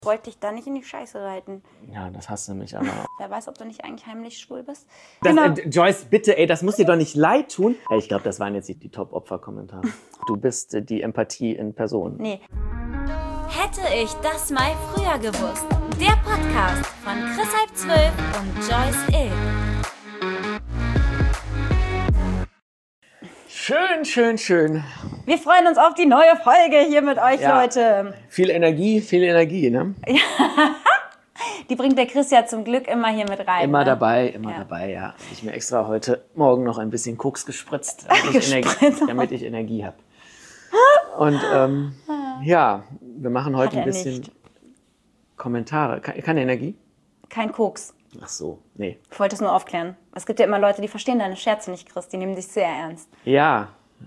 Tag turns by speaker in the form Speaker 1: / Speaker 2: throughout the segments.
Speaker 1: Ich wollte dich da nicht in die Scheiße reiten.
Speaker 2: Ja, das hasst du mich aber.
Speaker 1: Wer weiß, ob du nicht eigentlich heimlich schwul bist.
Speaker 2: Joyce, bitte, das muss dir doch nicht leid tun. Ich glaube, das waren jetzt die Top-Opfer-Kommentare. Du bist die Empathie in Person.
Speaker 1: Nee.
Speaker 3: Hätte ich das mal früher gewusst. Der Podcast von Chris Halb 12 und Joyce Ill.
Speaker 2: Schön.
Speaker 1: Wir freuen uns auf die neue Folge hier mit euch,
Speaker 2: Ja.
Speaker 1: Leute.
Speaker 2: Viel Energie, ne?
Speaker 1: Die bringt der Chris ja zum Glück immer hier mit rein.
Speaker 2: Immer
Speaker 1: ne?
Speaker 2: dabei, ja. Hab ich mir extra heute Morgen noch ein bisschen Koks gespritzt, damit ich Energie habe. Und ja, wir machen heute ein bisschen
Speaker 1: nicht.
Speaker 2: Kommentare. Keine Energie?
Speaker 1: Kein Koks.
Speaker 2: Ach so, nee.
Speaker 1: Ich wollte es nur aufklären. Es gibt ja immer Leute, die verstehen deine Scherze nicht, Chris. Die nehmen dich sehr ernst.
Speaker 2: Ja.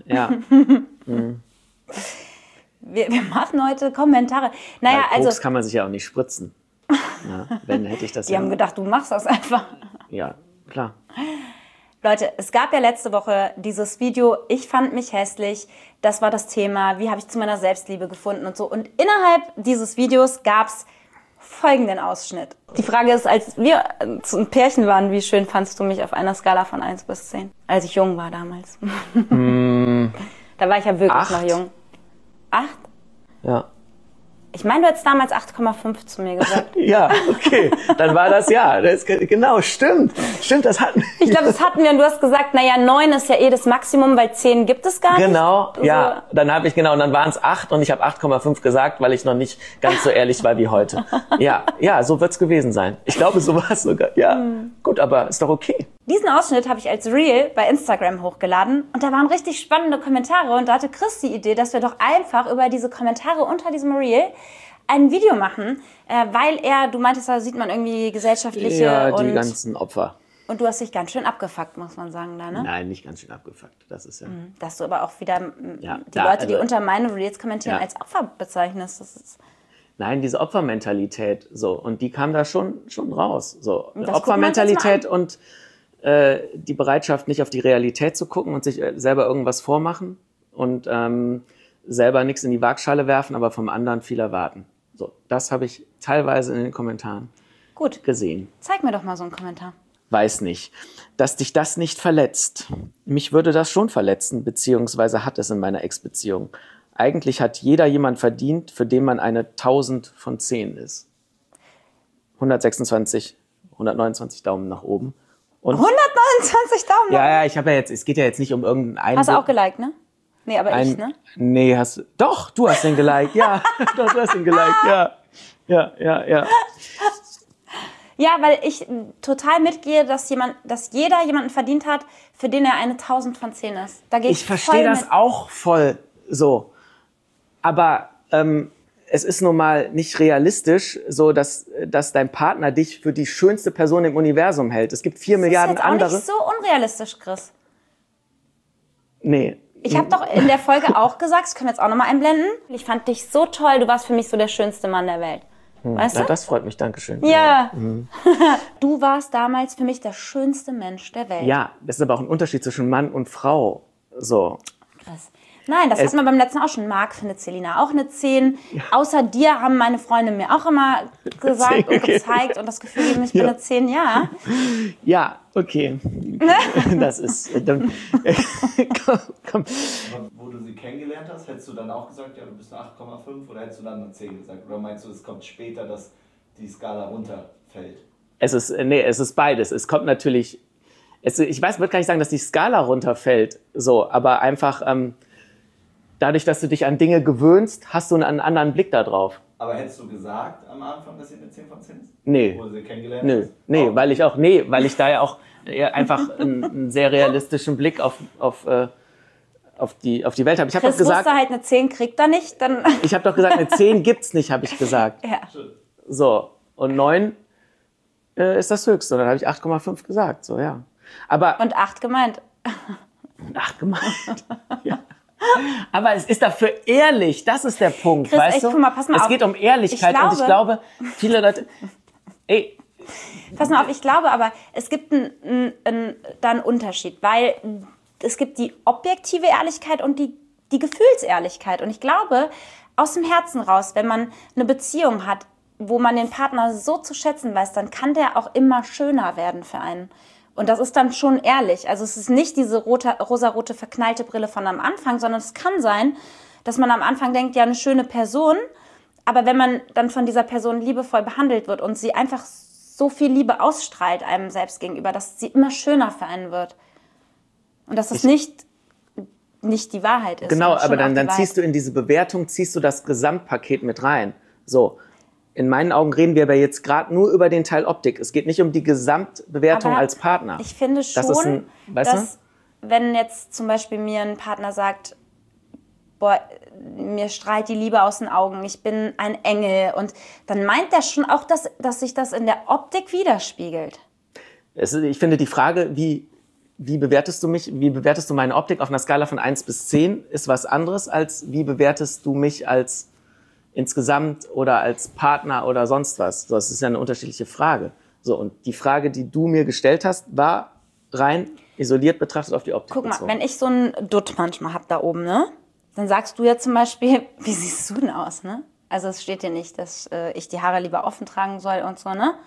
Speaker 1: Wir machen heute Kommentare. Naja,
Speaker 2: Weil Koks
Speaker 1: also,
Speaker 2: kann man sich ja auch nicht spritzen. Ja, wenn hätte ich das
Speaker 1: die haben gedacht, du machst das einfach.
Speaker 2: Ja, klar.
Speaker 1: Leute, es gab ja letzte Woche dieses Video, ich fand mich hässlich, das war das Thema, wie habe ich zu meiner Selbstliebe gefunden und so. Und innerhalb dieses Videos gab es folgenden Ausschnitt. Die Frage ist, als wir ein Pärchen waren, wie schön fandst du mich auf einer Skala von 1 bis 10? Als ich jung war damals. Da war ich ja wirklich
Speaker 2: 8.
Speaker 1: noch jung. 8?
Speaker 2: Ja.
Speaker 1: Ich meine, du hättest damals 8,5 zu mir gesagt.
Speaker 2: Ja, okay. Dann war das ja. Genau, stimmt. Stimmt, das hatten wir.
Speaker 1: Ich glaube, das hatten wir und du hast gesagt, naja, 9 ist ja das Maximum, weil 10 gibt es gar nicht.
Speaker 2: Genau, ja.
Speaker 1: So.
Speaker 2: Dann dann waren es 8 und ich habe 8,5 gesagt, weil ich noch nicht ganz so ehrlich war wie heute. Ja, so wird's gewesen sein. Ich glaube, so war es sogar. Ja, gut, aber ist doch okay.
Speaker 1: Diesen Ausschnitt habe ich als Reel bei Instagram hochgeladen und da waren richtig spannende Kommentare und da hatte Chris die Idee, dass wir doch einfach über diese Kommentare unter diesem Reel ein Video machen, weil du meintest, da sieht man irgendwie gesellschaftliche
Speaker 2: Ja, die
Speaker 1: und
Speaker 2: ganzen Opfer.
Speaker 1: du hast dich ganz schön abgefuckt, muss man sagen, da, ne?
Speaker 2: Nein, nicht ganz schön abgefuckt. Das ist ja.
Speaker 1: Dass du aber auch wieder
Speaker 2: Ja,
Speaker 1: die Leute, die
Speaker 2: also-
Speaker 1: unter meine Reels kommentieren,
Speaker 2: Ja.
Speaker 1: als Opfer bezeichnest. Das ist
Speaker 2: Nein, diese Opfermentalität, so. Und die kam da schon raus, so.
Speaker 1: Das gucken wir uns jetzt
Speaker 2: Opfermentalität und die Bereitschaft, nicht auf die Realität zu gucken und sich selber irgendwas vormachen und selber nichts in die Waagschale werfen, aber vom anderen viel erwarten. So, das habe ich teilweise in den Kommentaren
Speaker 1: gut.
Speaker 2: gesehen.
Speaker 1: Zeig mir doch mal so einen Kommentar.
Speaker 2: Weiß nicht, dass dich das nicht verletzt. Mich würde das schon verletzen, beziehungsweise hat es in meiner Ex-Beziehung. Eigentlich hat jeder jemand verdient, für den man eine 1000 von 10 ist. 126, 129 Daumen nach oben. Und
Speaker 1: 129 Daumen.
Speaker 2: ja, ich habe ja jetzt, es geht ja jetzt nicht um irgendeinen.
Speaker 1: Hast du auch geliked, ne? Nee, aber ich, ne?
Speaker 2: Nee, doch, du hast den geliked, ja. Doch, du hast den geliked, ja. Ja.
Speaker 1: Ja, weil ich total mitgehe, dass jeder jemanden verdient hat, für den er eine 1000 von 10 ist. Da gehe
Speaker 2: Ich verstehe
Speaker 1: voll
Speaker 2: das
Speaker 1: mit.
Speaker 2: auch voll so. Aber es ist nun mal nicht realistisch, so dass dein Partner dich für die schönste Person im Universum hält. Es gibt 4 Milliarden
Speaker 1: Das ist jetzt
Speaker 2: andere.
Speaker 1: auch nicht so unrealistisch, Chris.
Speaker 2: Nee.
Speaker 1: Ich habe doch in der Folge auch gesagt, das können wir jetzt auch nochmal einblenden. Ich fand dich so toll, du warst für mich so der schönste Mann der Welt. Weißt
Speaker 2: Ja,
Speaker 1: du?
Speaker 2: das freut mich, Dankeschön.
Speaker 1: Ja. Du warst damals für mich der schönste Mensch der Welt.
Speaker 2: Ja, das ist aber auch ein Unterschied zwischen Mann und Frau. So.
Speaker 1: Krass. Nein, das hatten wir beim letzten auch schon. Marc findet Selina auch eine 10. Außer dir haben meine Freunde mir auch immer gesagt
Speaker 2: 10,
Speaker 1: und
Speaker 2: okay.
Speaker 1: gezeigt und das Gefühl gegeben, ich bin eine 10, ja.
Speaker 2: Ja, okay. Das ist. Komm.
Speaker 4: Wo du sie kennengelernt hast, hättest du dann auch gesagt, ja, du bist eine 8,5 oder hättest du dann eine 10 gesagt? Oder meinst du, es kommt später, dass die Skala runterfällt?
Speaker 2: Es ist beides. Es kommt natürlich. Ich würde gar nicht sagen, dass die Skala runterfällt, so, aber einfach dadurch, dass du dich an Dinge gewöhnst, hast du einen anderen Blick da drauf.
Speaker 4: Aber hättest du gesagt am Anfang, dass sie eine 10 von 10 ist?
Speaker 2: Nee.
Speaker 4: Wo du sie kennengelernt hast?
Speaker 2: Nee,
Speaker 4: Auch?
Speaker 2: weil ich da ja auch einfach einen sehr realistischen Blick auf die Welt habe. Ich habe
Speaker 1: Chris
Speaker 2: doch gesagt,
Speaker 1: wusste halt, eine 10 kriegt er nicht, dann...
Speaker 2: ich habe doch gesagt, eine 10 gibt's nicht, habe ich gesagt.
Speaker 1: Ja.
Speaker 2: So, und 9 ist das Höchste. Und dann habe ich 8,5 gesagt, so, ja. Aber
Speaker 1: Und 8 gemeint.
Speaker 2: 8 gemeint. Ja. Aber es ist dafür ehrlich, das ist der Punkt,
Speaker 1: Chris,
Speaker 2: weißt
Speaker 1: echt,
Speaker 2: du?
Speaker 1: guck mal, pass mal
Speaker 2: es
Speaker 1: auf.
Speaker 2: geht um Ehrlichkeit und ich glaube, viele Leute,
Speaker 1: Pass mal auf, ich glaube aber, es gibt da einen Unterschied, weil es gibt die objektive Ehrlichkeit und die Gefühlsehrlichkeit. Und ich glaube, aus dem Herzen raus, wenn man eine Beziehung hat, wo man den Partner so zu schätzen weiß, dann kann der auch immer schöner werden für einen. Und das ist dann schon ehrlich. Also es ist nicht diese rosarote verknallte Brille von am Anfang, sondern es kann sein, dass man am Anfang denkt, ja, eine schöne Person, aber wenn man dann von dieser Person liebevoll behandelt wird und sie einfach so viel Liebe ausstrahlt einem selbst gegenüber, dass sie immer schöner für einen wird. Und dass es nicht die Wahrheit ist.
Speaker 2: Genau, aber dann ziehst du in diese Bewertung, das Gesamtpaket mit rein. So, in meinen Augen reden wir aber jetzt gerade nur über den Teil Optik. Es geht nicht um die Gesamtbewertung
Speaker 1: aber
Speaker 2: als Partner.
Speaker 1: Ich finde schon, dass wenn jetzt zum Beispiel mir ein Partner sagt, boah, mir strahlt die Liebe aus den Augen, ich bin ein Engel. Und dann meint er schon auch, dass sich das in der Optik widerspiegelt.
Speaker 2: Ich finde die Frage, wie bewertest du mich, wie bewertest du meine Optik auf einer Skala von 1 bis 10, ist was anderes als wie bewertest du mich als insgesamt oder als Partner oder sonst was. So, das ist ja eine unterschiedliche Frage. So, und die Frage, die du mir gestellt hast, war rein isoliert betrachtet auf die Optik.
Speaker 1: Guck mal, wenn ich so einen Dutt manchmal habe da oben, ne? Dann sagst du ja zum Beispiel, wie siehst du denn aus, ne? Also es steht dir nicht, dass ich die Haare lieber offen tragen soll und so, ne?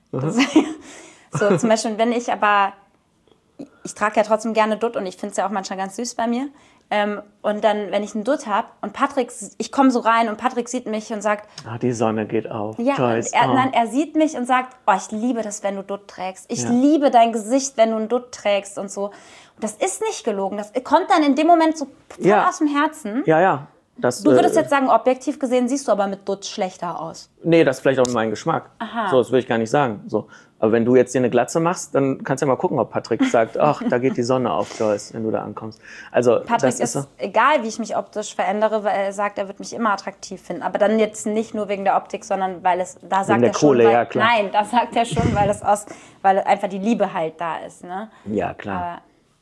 Speaker 1: So, zum Beispiel, wenn ich aber, ich trage ja trotzdem gerne Dutt und ich finde es ja auch manchmal ganz süß bei mir. Und dann, wenn ich einen Dutt habe und ich komme so rein und Patrick sieht mich und sagt...
Speaker 2: die Sonne geht auf.
Speaker 1: Ja,
Speaker 2: Joyce,
Speaker 1: nein, er sieht mich und sagt, ich liebe das, wenn du Dutt trägst. Ich liebe dein Gesicht, wenn du einen Dutt trägst und so. Und das ist nicht gelogen. Das kommt dann in dem Moment so voll aus dem Herzen.
Speaker 2: Ja. Du
Speaker 1: würdest jetzt sagen, objektiv gesehen siehst du aber mit Dutt schlechter aus.
Speaker 2: Nee, das ist vielleicht auch mein Geschmack.
Speaker 1: Aha.
Speaker 2: So, das will ich gar nicht sagen. So. Aber wenn du jetzt dir eine Glatze machst, dann kannst du ja mal gucken, ob Patrick sagt, ach, da geht die Sonne auf, Joyce, wenn du da ankommst. Also,
Speaker 1: Patrick ist so, egal, wie ich mich optisch verändere, weil er sagt, er wird mich immer attraktiv finden. Aber dann jetzt nicht nur wegen der Optik, sondern weil es, da sagt er schon,
Speaker 2: Kohle, ja, klar.
Speaker 1: Nein, da sagt er schon, weil einfach die Liebe halt da ist. Ne?
Speaker 2: Ja, klar.
Speaker 1: Aber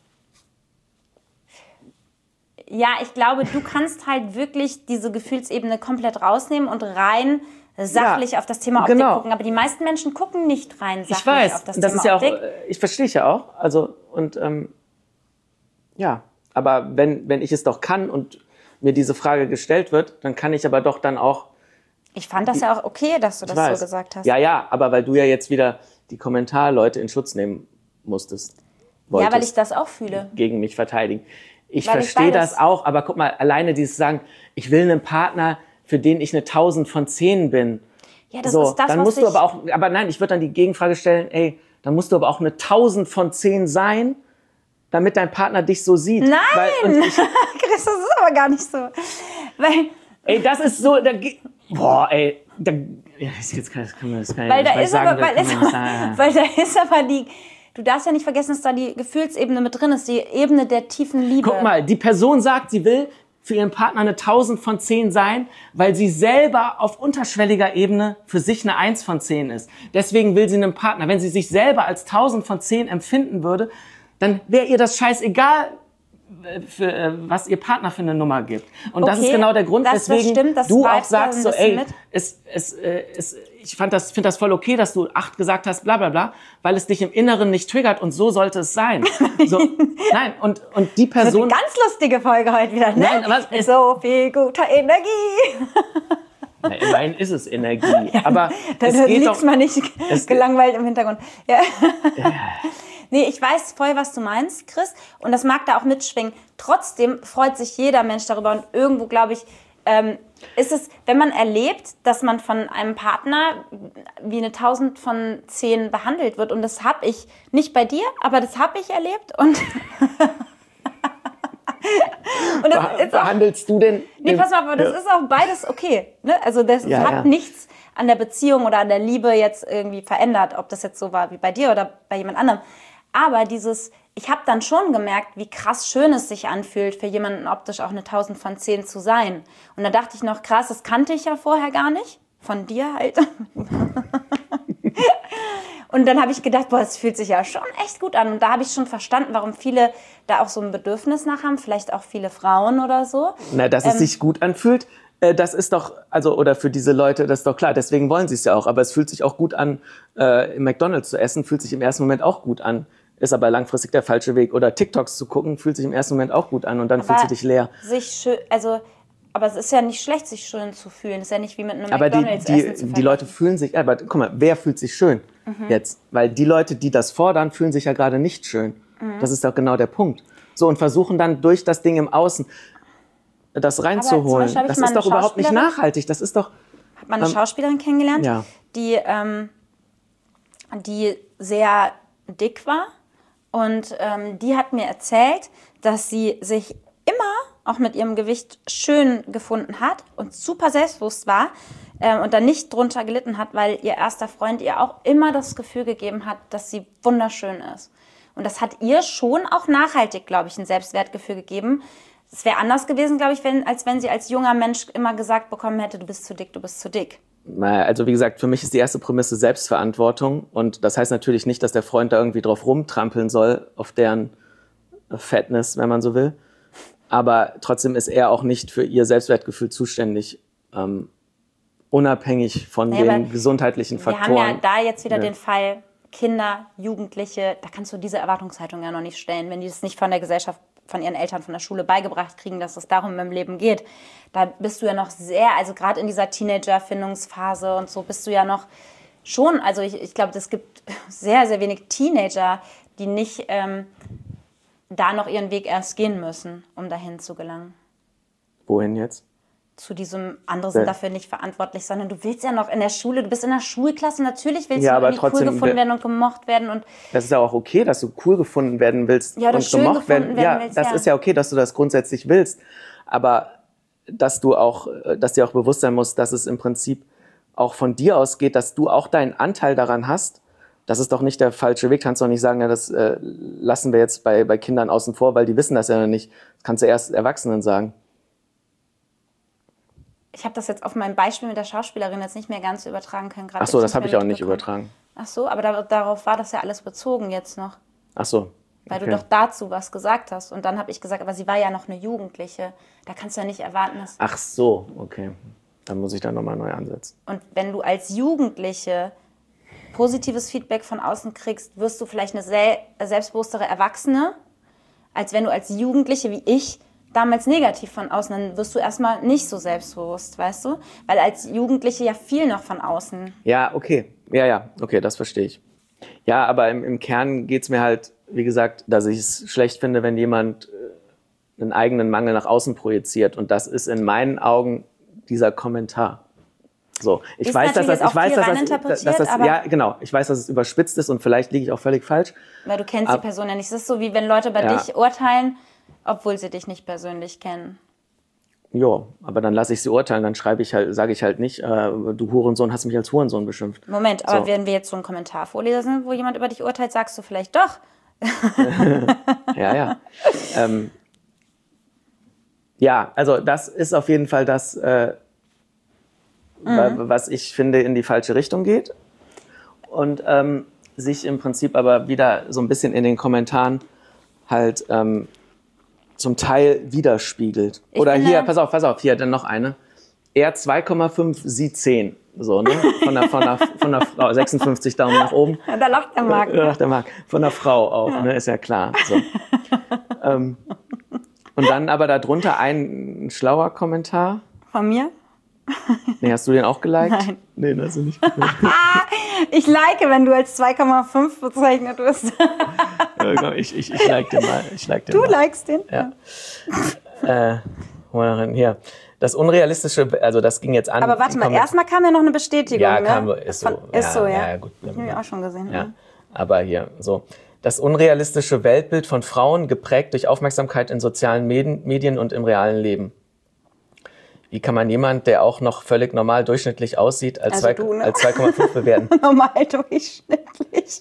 Speaker 1: ja, ich glaube, du kannst halt wirklich diese Gefühlsebene komplett rausnehmen und rein sachlich auf das Thema Optik gucken. Aber die meisten Menschen gucken nicht rein sachlich auf das Thema
Speaker 2: ist ja
Speaker 1: Optik.
Speaker 2: Ich verstehe ich ja auch. Also, und aber wenn ich es doch kann und mir diese Frage gestellt wird, dann kann ich aber doch dann auch...
Speaker 1: Ich fand das ja auch okay, dass du das so gesagt hast.
Speaker 2: Ja, aber weil du ja jetzt wieder die Kommentarleute in Schutz nehmen wolltest.
Speaker 1: Ja, weil ich das auch fühle.
Speaker 2: Gegen mich verteidigen. Ich verstehe das auch, aber guck mal, alleine dieses Sagen, ich will einen Partner, für den ich eine 1000 von 10 bin.
Speaker 1: Ja, das ist das,
Speaker 2: dann musst du aber nein, ich würde dann die Gegenfrage stellen, dann musst du aber auch eine 1000 von 10 sein, damit dein Partner dich so sieht.
Speaker 1: Nein! Chris, das ist aber gar nicht so.
Speaker 2: Das ist so, jetzt kann man das gar nicht sagen.
Speaker 1: Weil da ist aber die... Du darfst ja nicht vergessen, dass da die Gefühlsebene mit drin ist, die Ebene der tiefen Liebe.
Speaker 2: Guck mal, die Person sagt, sie will für ihren Partner eine 1000 von 10 sein, weil sie selber auf unterschwelliger Ebene für sich eine 1 von 10 ist. Deswegen will sie einen Partner. Wenn sie sich selber als 1000 von 10 empfinden würde, dann wäre ihr das scheißegal, was ihr Partner für eine Nummer gibt. Und das ist genau der Grund, weswegen du auch sagst, so, ich finde das voll okay, dass du 8 gesagt hast, bla bla bla, weil es dich im Inneren nicht triggert und so sollte es sein. So, nein, und die Person...
Speaker 1: Das ist eine ganz lustige Folge heute wieder, ne?
Speaker 2: Nein,
Speaker 1: so viel guter Energie.
Speaker 2: Na, immerhin ist es Energie, aber
Speaker 1: da liegt man nicht gelangweilt im Hintergrund. Ja. Nee, ich weiß voll, was du meinst, Chris. Und das mag da auch mitschwingen. Trotzdem freut sich jeder Mensch darüber. Und irgendwo, glaube ich, ist es, wenn man erlebt, dass man von einem Partner wie eine 1000 von 10 behandelt wird. Und das habe ich nicht bei dir, aber das habe ich erlebt. Und
Speaker 2: behandelst du denn...
Speaker 1: Nee, pass mal, aber das ist auch beides okay. Ne? Also das hat nichts an der Beziehung oder an der Liebe jetzt irgendwie verändert, ob das jetzt so war wie bei dir oder bei jemand anderem. Aber ich habe dann schon gemerkt, wie krass schön es sich anfühlt, für jemanden optisch auch eine 1000 von 10 zu sein. Und da dachte ich noch, krass, das kannte ich ja vorher gar nicht. Von dir halt. Und dann habe ich gedacht, es fühlt sich ja schon echt gut an. Und da habe ich schon verstanden, warum viele da auch so ein Bedürfnis nach haben. Vielleicht auch viele Frauen oder so.
Speaker 2: Na, dass es sich gut anfühlt, das ist doch, oder für diese Leute, das ist doch klar. Deswegen wollen sie es ja auch. Aber es fühlt sich auch gut an, im McDonald's zu essen, fühlt sich im ersten Moment auch gut an. Ist aber langfristig der falsche Weg. Oder TikToks zu gucken, fühlt sich im ersten Moment auch gut an. Und dann fühlt sie dich leer.
Speaker 1: Aber es ist ja nicht schlecht, sich schön zu fühlen. Es ist ja nicht wie mit einem
Speaker 2: Aber
Speaker 1: McDonald's-Essen zu
Speaker 2: die Leute fühlen sich, aber guck mal, wer fühlt sich schön jetzt? Weil die Leute, die das fordern, fühlen sich ja gerade nicht schön. Das ist doch genau der Punkt. So, und versuchen dann durch das Ding im Außen das reinzuholen.
Speaker 1: Beispiel
Speaker 2: Das ist doch überhaupt nicht nachhaltig. Das ist doch...
Speaker 1: Hat man eine Schauspielerin kennengelernt,
Speaker 2: ja.
Speaker 1: die sehr dick war. Und die hat mir erzählt, dass sie sich immer auch mit ihrem Gewicht schön gefunden hat und super selbstbewusst war und dann nicht drunter gelitten hat, weil ihr erster Freund ihr auch immer das Gefühl gegeben hat, dass sie wunderschön ist. Und das hat ihr schon auch nachhaltig, glaube ich, ein Selbstwertgefühl gegeben. Es wäre anders gewesen, glaube ich, als wenn sie als junger Mensch immer gesagt bekommen hätte, du bist zu dick, du bist zu dick.
Speaker 2: Also wie gesagt, für mich ist die erste Prämisse Selbstverantwortung. Und das heißt natürlich nicht, dass der Freund da irgendwie drauf rumtrampeln soll, auf deren Fatness, wenn man so will. Aber trotzdem ist er auch nicht für ihr Selbstwertgefühl zuständig, unabhängig von den gesundheitlichen Faktoren.
Speaker 1: Wir haben ja da jetzt wieder den Fall Kinder, Jugendliche, da kannst du diese Erwartungshaltung ja noch nicht stellen, wenn die das nicht von der Gesellschaft, von ihren Eltern, von der Schule beigebracht kriegen, dass es darum im Leben geht. Da bist du ja noch sehr, also gerade in dieser Teenager-Findungsphase und so bist du ja noch schon, also ich glaube, es gibt sehr, sehr wenig Teenager, die nicht da noch ihren Weg erst gehen müssen, um dahin zu gelangen.
Speaker 2: Wohin jetzt?
Speaker 1: Zu diesem, andere sind dafür nicht verantwortlich, sondern du willst ja noch in der Schule, du bist in der Schulklasse, natürlich willst du irgendwie cool gefunden werden und gemocht werden. Und
Speaker 2: das ist ja auch okay, dass du cool gefunden werden willst
Speaker 1: und
Speaker 2: schön gemocht werden. Ja,
Speaker 1: willst,
Speaker 2: das ist ja okay, dass du das grundsätzlich willst. Aber dass dir auch bewusst sein muss, dass es im Prinzip auch von dir ausgeht, dass du auch deinen Anteil daran hast. Das ist doch nicht der falsche Weg. Kannst du doch nicht sagen, ja, das lassen wir jetzt bei Kindern außen vor, weil die wissen das ja noch nicht. Das kannst du erst Erwachsenen sagen.
Speaker 1: Ich habe das jetzt auf meinem Beispiel mit der Schauspielerin jetzt nicht mehr ganz übertragen können.
Speaker 2: Ach so, das habe ich auch nicht übertragen.
Speaker 1: Ach so, aber darauf war das ja alles bezogen jetzt noch.
Speaker 2: Ach so.
Speaker 1: Weil du doch dazu was gesagt hast. Und dann habe ich gesagt, aber sie war ja noch eine Jugendliche. Da kannst du ja nicht erwarten, dass...
Speaker 2: Ach so, okay. Dann muss ich da nochmal neu ansetzen.
Speaker 1: Und wenn du als Jugendliche positives Feedback von außen kriegst, wirst du vielleicht eine selbstbewusstere Erwachsene, als wenn du als Jugendliche wie ich damals negativ von außen, dann wirst du erstmal nicht so selbstbewusst, weißt du? Weil als Jugendliche ja viel noch von außen.
Speaker 2: Ja, okay. Ja, okay, das verstehe ich. Ja, aber im Kern geht's mir halt, wie gesagt, dass ich es schlecht finde, wenn jemand einen eigenen Mangel nach außen projiziert. Und das ist in meinen Augen dieser Kommentar. So, ich weiß, dass das ja, genau. Ich weiß, dass es überspitzt ist und vielleicht liege ich auch völlig falsch.
Speaker 1: Weil du kennst die Person ja nicht. Es ist so, wie wenn Leute bei dich urteilen, obwohl sie dich nicht persönlich kennen.
Speaker 2: Ja, aber dann lasse ich sie urteilen, dann sage ich halt nicht, du Hurensohn hast mich als Hurensohn beschimpft.
Speaker 1: Moment, aber wenn wir jetzt so einen Kommentar vorlesen, wo jemand über dich urteilt, sagst du vielleicht doch.
Speaker 2: Ja. Ja, also das ist auf jeden Fall das, was ich finde in die falsche Richtung geht. Und sich im Prinzip aber wieder so ein bisschen in den Kommentaren halt zum Teil widerspiegelt. Oder hier, pass auf, hier dann noch eine. Er 2,5, sie 10. So, ne? Von der Frau, 56 Daumen nach oben.
Speaker 1: Da lacht der Marc.
Speaker 2: Da lacht der Marc. Von der Frau auch, ne? Ist ja klar. So. Und dann aber darunter ein schlauer Kommentar.
Speaker 1: Von mir?
Speaker 2: Nee, hast du den auch geliked?
Speaker 1: Nein.
Speaker 2: Nee, den hast du nicht geliked.
Speaker 1: Ich like, wenn du als 2,5 bezeichnet wirst.
Speaker 2: Ich like den mal.
Speaker 1: Du likest den?
Speaker 2: Ja. Hier. Das Unrealistische, also das ging jetzt an.
Speaker 1: Aber warte mal, erstmal kam ja noch eine Bestätigung,
Speaker 2: ja,
Speaker 1: ne?
Speaker 2: Ist so.
Speaker 1: Ist so, ja.
Speaker 2: Ja, gut.
Speaker 1: Ich habe ich auch schon gesehen.
Speaker 2: Ja. Aber hier, so. Das unrealistische Weltbild von Frauen, geprägt durch Aufmerksamkeit in sozialen Medien und im realen Leben. Wie kann man jemand, der auch noch völlig normal durchschnittlich aussieht, als 2,5 bewerten?
Speaker 1: Normal durchschnittlich.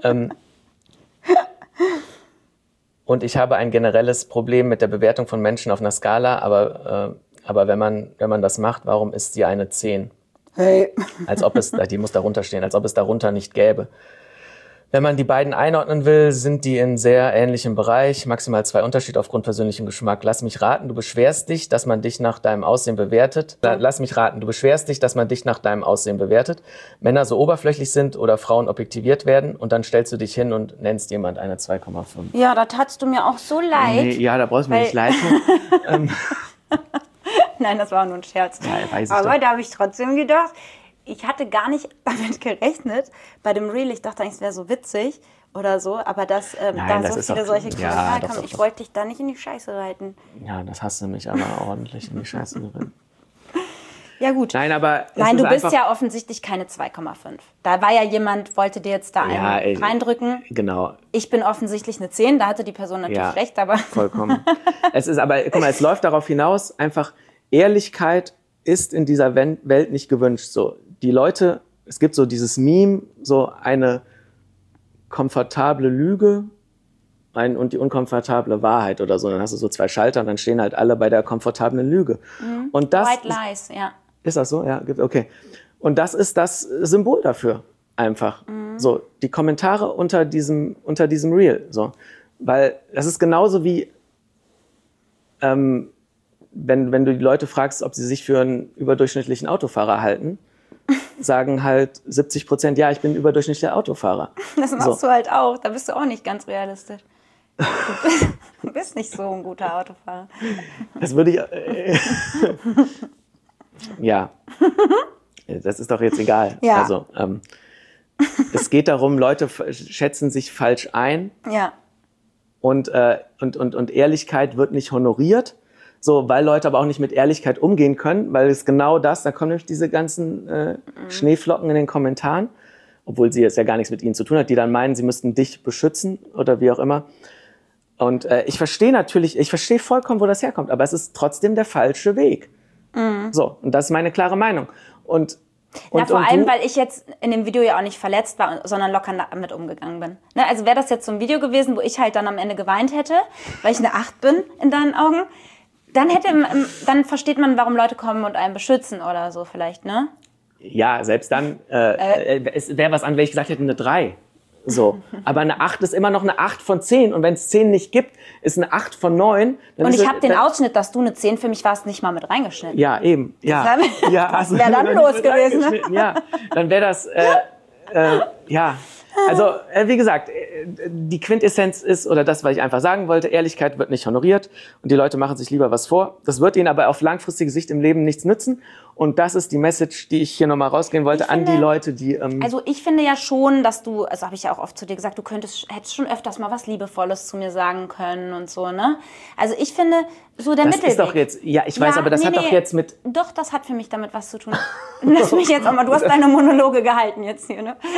Speaker 2: Und ich habe ein generelles Problem mit der Bewertung von Menschen auf einer Skala, aber wenn man das macht, warum ist sie eine 10?
Speaker 1: Hey.
Speaker 2: Als ob die muss darunter stehen, als ob es darunter nicht gäbe. Wenn man die beiden einordnen will, sind die in sehr ähnlichem Bereich, maximal 2 Unterschiede aufgrund persönlichem Geschmack. Lass mich raten, du beschwerst dich, dass man dich nach deinem Aussehen bewertet. Männer so oberflächlich sind oder Frauen objektiviert werden und dann stellst du dich hin und nennst jemand eine 2,5.
Speaker 1: Ja, da tatst du mir auch so leid.
Speaker 2: Nee, ja, da brauchst du mir nicht leid tun.
Speaker 1: Nein, das war nur ein Scherz.
Speaker 2: Ja, weiß ich
Speaker 1: aber
Speaker 2: doch.
Speaker 1: da habe ich trotzdem gedacht, ich hatte gar nicht damit gerechnet, bei dem Reel, ich dachte eigentlich, es wäre so witzig oder so, aber dass da
Speaker 2: das
Speaker 1: so
Speaker 2: ist
Speaker 1: viele
Speaker 2: doch-
Speaker 1: solche
Speaker 2: ja,
Speaker 1: Kommentare
Speaker 2: doch,
Speaker 1: kamen,
Speaker 2: doch,
Speaker 1: ich
Speaker 2: doch.
Speaker 1: wollte dich da nicht in die Scheiße reiten.
Speaker 2: Ja, das hast du mich aber ordentlich in die Scheiße geritten.
Speaker 1: Ja gut.
Speaker 2: Nein, aber es
Speaker 1: Nein,
Speaker 2: ist
Speaker 1: du bist
Speaker 2: einfach,
Speaker 1: ja offensichtlich keine 2,5. Da war ja jemand, wollte dir jetzt da
Speaker 2: Ja, ey.
Speaker 1: einen reindrücken.
Speaker 2: Genau,
Speaker 1: Ich bin offensichtlich eine 10, da hatte die Person natürlich
Speaker 2: Ja.
Speaker 1: recht, aber
Speaker 2: vollkommen. Es ist aber, guck mal, es läuft darauf hinaus, einfach Ehrlichkeit ist in dieser Welt nicht gewünscht. So, die Leute, es gibt so dieses Meme, so eine komfortable Lüge und die unkomfortable Wahrheit oder so. Dann hast du so 2 Schalter und dann stehen halt alle bei der komfortablen Lüge. Und das
Speaker 1: White Lies, ja.
Speaker 2: ist das so? Ja, okay. Und das ist das Symbol dafür, einfach. So, die Kommentare unter diesem Reel. So. Weil das ist genauso wie, wenn du die Leute fragst, ob sie sich für einen überdurchschnittlichen Autofahrer halten, sagen halt 70%, ja, ich bin ein überdurchschnittlicher Autofahrer.
Speaker 1: Das machst du halt auch. Da bist du auch nicht ganz realistisch. Du bist nicht so ein guter Autofahrer.
Speaker 2: Das würde ich. Ja. Das ist doch jetzt egal.
Speaker 1: Ja.
Speaker 2: Also, es geht darum, Leute schätzen sich falsch ein
Speaker 1: Ja.
Speaker 2: und Ehrlichkeit wird nicht honoriert. So, weil Leute aber auch nicht mit Ehrlichkeit umgehen können, weil es genau das, da kommen nämlich diese ganzen Schneeflocken in den Kommentaren, obwohl sie jetzt ja gar nichts mit ihnen zu tun hat, die dann meinen, sie müssten dich beschützen oder wie auch immer. Und ich verstehe vollkommen, wo das herkommt, aber es ist trotzdem der falsche Weg. So, und das ist meine klare Meinung. Und
Speaker 1: Vor allem,
Speaker 2: du,
Speaker 1: weil ich jetzt in dem Video ja auch nicht verletzt war, sondern locker damit umgegangen bin. Ne? Also wäre das jetzt so ein Video gewesen, wo ich halt dann am Ende geweint hätte, weil ich eine 8 bin in deinen Augen, dann versteht man, warum Leute kommen und einen beschützen oder so vielleicht, ne?
Speaker 2: ja, selbst dann, es wäre was an, wenn ich gesagt hätte, eine 3. So. Aber eine 8 ist immer noch eine 8 von 10. Und wenn es 10 nicht gibt, ist eine 8 von 9. Dann
Speaker 1: Und
Speaker 2: ist
Speaker 1: ich
Speaker 2: es-
Speaker 1: habe den
Speaker 2: dann-
Speaker 1: Ausschnitt, dass du eine 10 für mich warst, nicht mal mit reingeschnitten.
Speaker 2: Ja, eben. Ja,
Speaker 1: Das
Speaker 2: ja,
Speaker 1: was wär dann
Speaker 2: wenn
Speaker 1: los
Speaker 2: ich mit
Speaker 1: gewesen, ne?
Speaker 2: reingeschnitten, Ja, dann wäre das, ja. Also, wie gesagt, die Quintessenz ist, oder das, was ich einfach sagen wollte, Ehrlichkeit wird nicht honoriert und die Leute machen sich lieber was vor. Das wird ihnen aber auf langfristige Sicht im Leben nichts nützen. Und das ist die Message, die ich hier nochmal rausgehen wollte an die Leute, die...
Speaker 1: Also ich finde ja schon, dass du, also habe ich ja auch oft zu dir gesagt, du hättest schon öfters mal was Liebevolles zu mir sagen können und so, ne? Also ich finde, so der
Speaker 2: das
Speaker 1: Mittelweg.
Speaker 2: ist doch jetzt... Ja, ich weiß, aber das hat doch jetzt mit...
Speaker 1: Doch, das hat für mich damit was zu tun. Lass mich jetzt auch mal, du hast deine Monologe gehalten jetzt hier, ne?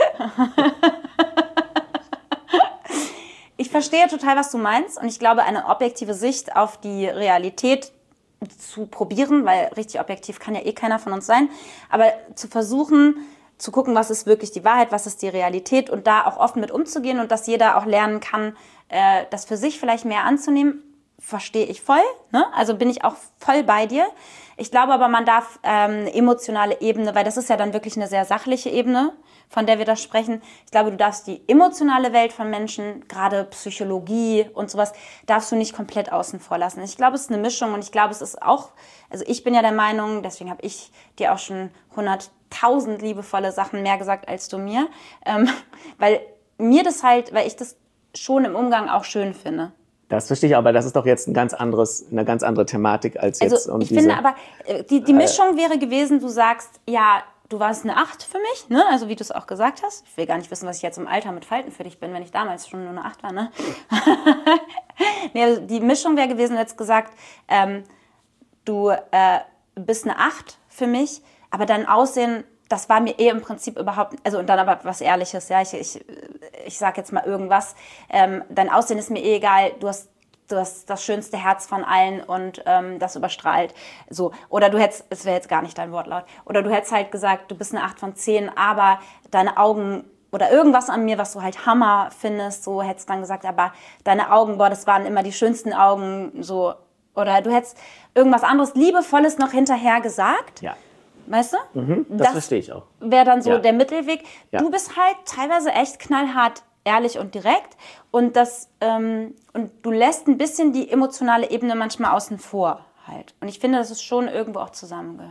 Speaker 1: Ich verstehe total, was du meinst und ich glaube, eine objektive Sicht auf die Realität zu probieren, weil richtig objektiv kann ja eh keiner von uns sein, aber zu versuchen, zu gucken, was ist wirklich die Wahrheit, was ist die Realität und da auch offen mit umzugehen und dass jeder auch lernen kann, das für sich vielleicht mehr anzunehmen, verstehe ich voll, ne? Also bin ich auch voll bei dir. Ich glaube aber, man darf eine emotionale Ebene, weil das ist ja dann wirklich eine sehr sachliche Ebene, von der wir da sprechen. Ich glaube, du darfst die emotionale Welt von Menschen, gerade Psychologie und sowas, darfst du nicht komplett außen vor lassen. Ich glaube, es ist eine Mischung und ich glaube, es ist auch, also ich bin ja der Meinung, deswegen habe ich dir auch schon 100.000 liebevolle Sachen mehr gesagt als du mir, weil ich das schon im Umgang auch schön finde.
Speaker 2: Das verstehe ich, aber das ist doch jetzt eine ganz andere Thematik als jetzt.
Speaker 1: Also ich finde aber, die Mischung wäre gewesen, du sagst, ja, du warst eine 8 für mich, ne? Also wie du es auch gesagt hast. Ich will gar nicht wissen, was ich jetzt im Alter mit Falten für dich bin, wenn ich damals schon nur eine 8 war, ne? Nee, also die Mischung wäre gewesen, du hättest gesagt, du bist eine 8 für mich, aber dein Aussehen, das war mir im Prinzip überhaupt, also und dann aber was Ehrliches, ja, ich sag jetzt mal irgendwas, dein Aussehen ist mir egal, du hast das schönste Herz von allen und das überstrahlt. So. Oder du hättest, es wäre jetzt gar nicht dein Wortlaut, oder du hättest halt gesagt, du bist eine 8 von 10, aber deine Augen oder irgendwas an mir, was du halt Hammer findest, so hättest dann gesagt, aber deine Augen, boah, das waren immer die schönsten Augen, so. Oder du hättest irgendwas anderes Liebevolles noch hinterher gesagt.
Speaker 2: Ja.
Speaker 1: Weißt du?
Speaker 2: Das verstehe ich auch.
Speaker 1: Wäre dann so
Speaker 2: Ja.
Speaker 1: der Mittelweg.
Speaker 2: Ja.
Speaker 1: Du bist halt teilweise echt knallhart ehrlich und direkt und und du lässt ein bisschen die emotionale Ebene manchmal außen vor halt. Und ich finde, dass es schon irgendwo auch zusammengehört.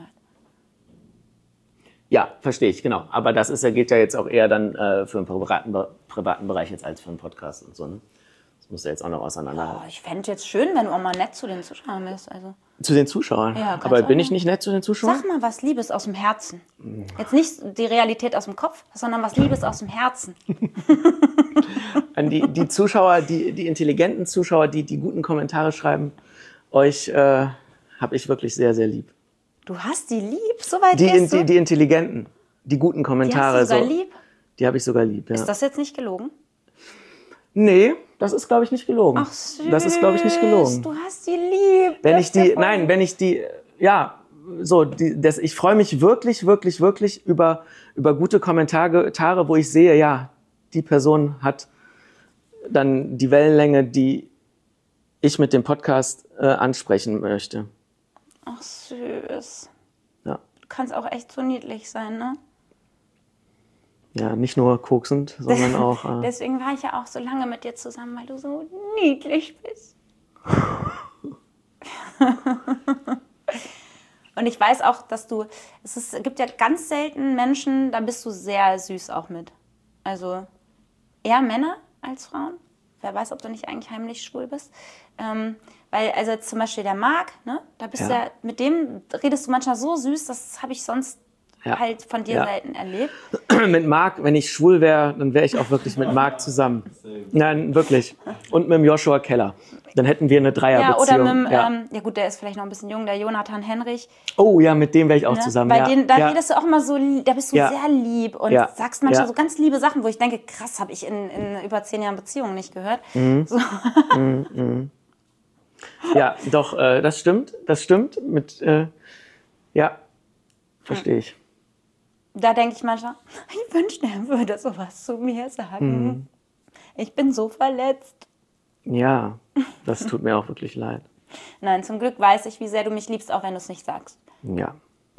Speaker 2: Ja, verstehe ich, genau. Aber das gilt ja jetzt auch eher dann für einen privaten Bereich jetzt als für einen Podcast und so. Ne? Das musst du jetzt auch noch auseinanderhalten.
Speaker 1: Ich fände jetzt schön, wenn du auch mal nett zu den Zuschauern bist. Also.
Speaker 2: Zu den Zuschauern?
Speaker 1: Ja, kannst
Speaker 2: aber
Speaker 1: du
Speaker 2: bin
Speaker 1: auch
Speaker 2: ich nicht nett zu den Zuschauern?
Speaker 1: Sag mal was Liebes aus dem Herzen. Jetzt nicht die Realität aus dem Kopf, sondern was Liebes aus dem Herzen.
Speaker 2: An die Zuschauer, die intelligenten Zuschauer, die guten Kommentare schreiben, euch habe ich wirklich sehr, sehr lieb.
Speaker 1: Du hast die lieb? So weit gehst du?
Speaker 2: Die intelligenten, die guten Kommentare.
Speaker 1: Die hast du sogar lieb?
Speaker 2: Die habe ich sogar lieb, ja.
Speaker 1: Ist das jetzt nicht gelogen?
Speaker 2: Nee, das ist, glaube ich, nicht gelogen.
Speaker 1: Ach süß,
Speaker 2: das ist, glaube ich, nicht gelogen.
Speaker 1: Du hast die lieb.
Speaker 2: Ich freue mich wirklich, wirklich, wirklich über gute Kommentare, wo ich sehe, ja, die Person hat dann die Wellenlänge, die ich mit dem Podcast ansprechen möchte.
Speaker 1: Ach süß.
Speaker 2: Ja.
Speaker 1: Du kannst auch echt so niedlich sein, ne?
Speaker 2: Ja, nicht nur koksend, sondern auch...
Speaker 1: Deswegen war ich ja auch so lange mit dir zusammen, weil du so niedlich bist. Und ich weiß auch, dass es gibt ja ganz selten Menschen, da bist du sehr süß auch mit. Also eher Männer als Frauen. Wer weiß, ob du nicht eigentlich heimlich schwul bist. Weil, also jetzt zum Beispiel der Marc, ne? Da bist du ja, mit dem redest du manchmal so süß, das habe ich sonst halt von dir selten erlebt.
Speaker 2: Mit Marc, wenn ich schwul wäre, dann wäre ich auch wirklich mit Marc zusammen. Nein, wirklich. Und mit dem Joshua Keller. Dann hätten wir eine Dreierbeziehung.
Speaker 1: Ja, oder mit ja gut, der ist vielleicht noch ein bisschen jung, der Jonathan Henrich.
Speaker 2: Oh ja, mit dem wäre ich auch zusammen.
Speaker 1: Bei denen, da redest du auch immer so, da bist du sehr lieb und sagst manchmal so ganz liebe Sachen, wo ich denke, krass, habe ich in über 10 Jahren Beziehung nicht gehört. So.
Speaker 2: Ja, doch, das stimmt. Verstehe ich.
Speaker 1: Da denke ich manchmal, ich wünschte, er würde sowas zu mir sagen. Ich bin so verletzt.
Speaker 2: Ja, das tut mir auch wirklich leid.
Speaker 1: Nein, zum Glück weiß ich, wie sehr du mich liebst, auch wenn du es nicht sagst.
Speaker 2: Ja.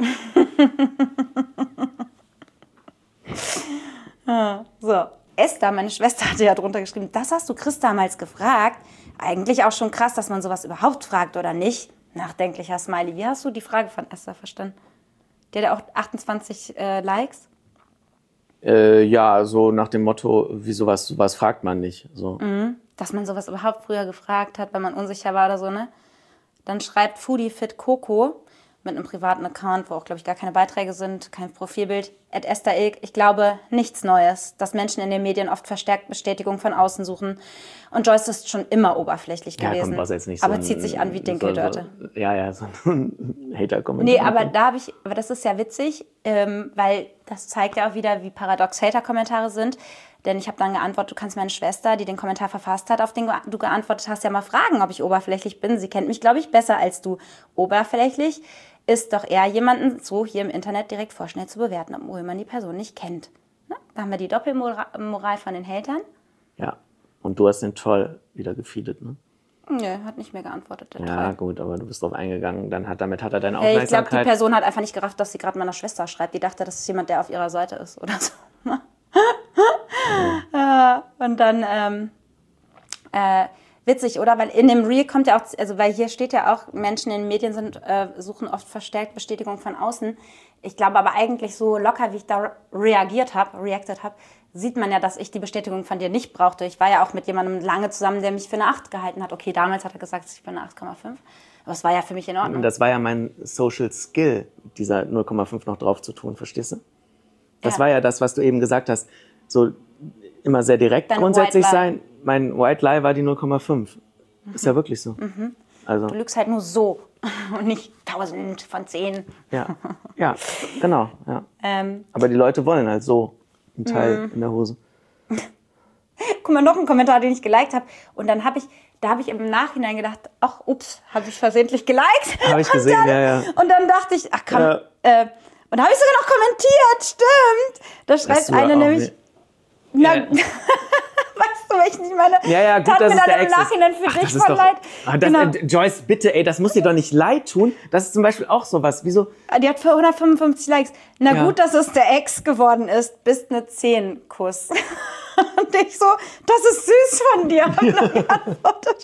Speaker 1: So, Esther, meine Schwester, hatte ja drunter geschrieben, das hast du Chris damals gefragt. Eigentlich auch schon krass, dass man sowas überhaupt fragt oder nicht. Nachdenklicher Smiley. Wie hast du die Frage von Esther verstanden? Der hat ja auch 28 Likes.
Speaker 2: Ja, so nach dem Motto, wie sowas fragt man nicht. So.
Speaker 1: Dass man sowas überhaupt früher gefragt hat, wenn man unsicher war oder so, ne? Dann schreibt Foodie Fit Coco mit einem privaten Account, wo auch, glaube ich, gar keine Beiträge sind, kein Profilbild, @Esther Ilk. Ich glaube, nichts Neues, dass Menschen in den Medien oft verstärkt Bestätigung von außen suchen. Und Joyce ist schon immer oberflächlich gewesen.
Speaker 2: Komm, jetzt nicht
Speaker 1: aber
Speaker 2: so
Speaker 1: zieht sich an wie Dinkeldörte.
Speaker 2: So ein Hater-Kommentar.
Speaker 1: Nee, aber das ist ja witzig, weil das zeigt ja auch wieder, wie paradox Hater-Kommentare sind. Denn ich habe dann geantwortet, du kannst meine Schwester, die den Kommentar verfasst hat, auf den du geantwortet hast, ja mal fragen, ob ich oberflächlich bin. Sie kennt mich, glaube ich, besser als du. Oberflächlich ist doch eher jemanden so hier im Internet direkt vorschnell zu bewerten, obwohl man die Person nicht kennt. Ne? Da haben wir die Doppelmoral von den Hatern.
Speaker 2: Ja, und du hast den Troll wieder gefeedet, ne?
Speaker 1: Nö, hat nicht mehr geantwortet. Der
Speaker 2: Ja,
Speaker 1: Troll.
Speaker 2: Gut, aber du bist drauf eingegangen. Damit hat er deine
Speaker 1: Ich glaube,
Speaker 2: Aufmerksamkeit.
Speaker 1: die Person hat einfach nicht gerafft, dass sie gerade meiner Schwester schreibt. Die dachte, das ist jemand, der auf ihrer Seite ist oder so. Und dann, witzig, oder? Weil in dem Reel kommt ja auch, also weil hier steht ja auch, Menschen in den Medien suchen oft verstärkt Bestätigung von außen. Ich glaube aber eigentlich so locker, wie ich da reacted habe, sieht man ja, dass ich die Bestätigung von dir nicht brauchte. Ich war ja auch mit jemandem lange zusammen, der mich für eine 8 gehalten hat. Okay, damals hat er gesagt, ich bin eine 8,5. Aber es war ja für mich in Ordnung.
Speaker 2: Und das war ja mein Social Skill, dieser 0,5 noch drauf zu tun, verstehst du? Das war ja das, was du eben gesagt hast. So immer sehr direkt
Speaker 1: Deine
Speaker 2: grundsätzlich
Speaker 1: White Lie.
Speaker 2: sein. Mein White Lie war die 0,5. Ist ja wirklich so. Also,
Speaker 1: Du lügst halt nur so und nicht 1000 von 10.
Speaker 2: ja, genau. Ja. Aber die Leute wollen halt so einen Teil in der Hose.
Speaker 1: Guck mal, noch ein Kommentar, den ich geliked habe. Und dann habe ich im Nachhinein gedacht, ach, ups, habe ich versehentlich geliked.
Speaker 2: Habe ich gesehen, ja.
Speaker 1: Und dann dachte ich, ach komm,
Speaker 2: Ja.
Speaker 1: und da habe ich sogar noch kommentiert, stimmt. Da schreibt eine nämlich, na, weißt du, was ich nicht meine?
Speaker 2: Ja, gut,
Speaker 1: tat
Speaker 2: dass
Speaker 1: mir
Speaker 2: es
Speaker 1: dann
Speaker 2: der
Speaker 1: im
Speaker 2: Ex ist.
Speaker 1: Nachhinein für
Speaker 2: Ach,
Speaker 1: dich
Speaker 2: das ist
Speaker 1: von
Speaker 2: doch,
Speaker 1: leid.
Speaker 2: Genau.
Speaker 1: Genau.
Speaker 2: Joyce, bitte, ey, das muss dir doch nicht leid tun. Das ist zum Beispiel auch sowas. Wieso?
Speaker 1: Die hat für 155 Likes. Na
Speaker 2: Ja.
Speaker 1: gut, dass es der Ex geworden ist. Bist eine 10-Kuss. Und ich so, das ist süß von dir. Hab noch geantwortet.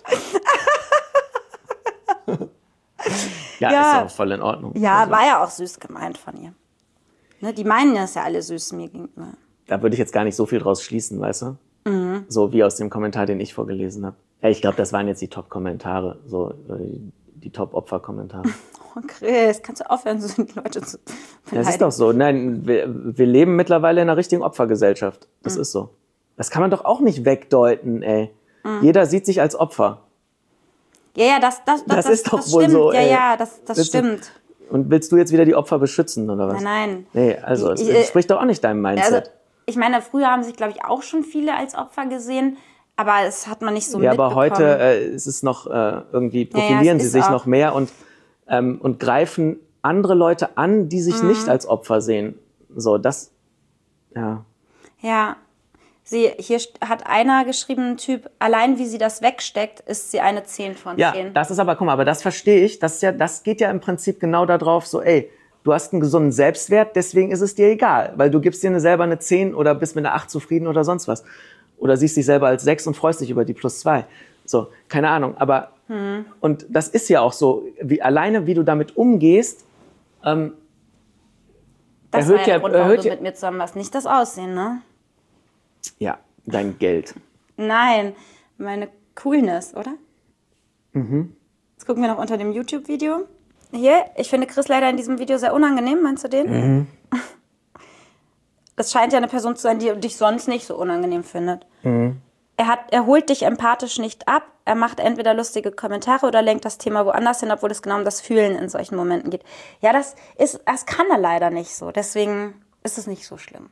Speaker 2: Ja, ist auch voll in Ordnung.
Speaker 1: Ja,
Speaker 2: Also,
Speaker 1: war ja auch süß gemeint von ihr. Ne, die meinen das ja alle süß mir gegenüber.
Speaker 2: da würde ich jetzt gar nicht so viel draus schließen, weißt du? So wie aus dem Kommentar, den ich vorgelesen habe. Ja, ich glaube, das waren jetzt die Top-Kommentare, so die Top-Opfer-Kommentare.
Speaker 1: Oh Chris, kannst du aufhören, so die Leute zu beleidigen?
Speaker 2: Das ist doch so. Nein, wir leben mittlerweile in einer richtigen Opfergesellschaft. Das ist so. Das kann man doch auch nicht wegdeuten, ey. Jeder sieht sich als Opfer.
Speaker 1: Ja, das
Speaker 2: ist doch
Speaker 1: das
Speaker 2: wohl
Speaker 1: stimmt.
Speaker 2: so,
Speaker 1: Ja,
Speaker 2: ey.
Speaker 1: ja, das stimmt.
Speaker 2: Und willst du jetzt wieder die Opfer beschützen, oder was?
Speaker 1: Nein.
Speaker 2: Nee, also es entspricht doch auch nicht deinem Mindset.
Speaker 1: Also, ich meine, früher haben sich, glaube ich, auch schon viele als Opfer gesehen, aber es hat man nicht so
Speaker 2: ja,
Speaker 1: mitbekommen.
Speaker 2: aber heute ist es noch irgendwie, profilieren sie sich noch mehr und greifen andere Leute an, die sich nicht als Opfer sehen. So, das, ja.
Speaker 1: Ja. Hier hat einer geschrieben, ein Typ, allein wie sie das wegsteckt, ist sie eine 10 von 10.
Speaker 2: Ja, das ist aber, guck mal, aber das verstehe ich. Das geht ja im Prinzip genau darauf, so, ey, du hast einen gesunden Selbstwert, deswegen ist es dir egal, weil du gibst dir selber eine 10 oder bist mit einer 8 zufrieden oder sonst was. Oder siehst dich selber als 6 und freust dich über die +2. So, keine Ahnung, aber, und das ist ja auch so, alleine wie du damit umgehst,
Speaker 1: das
Speaker 2: erhöht
Speaker 1: war ja der Grund, warum du
Speaker 2: ja,
Speaker 1: mit mir zusammen warst. Nicht das Aussehen, ne?
Speaker 2: ja, dein Geld.
Speaker 1: Nein, meine Coolness, oder? Jetzt gucken wir noch unter dem YouTube-Video. Hier, ich finde Chris leider in diesem Video sehr unangenehm. Meinst du den? Das scheint ja eine Person zu sein, die dich sonst nicht so unangenehm findet. Er holt dich empathisch nicht ab. Er macht entweder lustige Kommentare oder lenkt das Thema woanders hin, obwohl es genau um das Fühlen in solchen Momenten geht. Ja, das kann er leider nicht so. Deswegen ist es nicht so schlimm.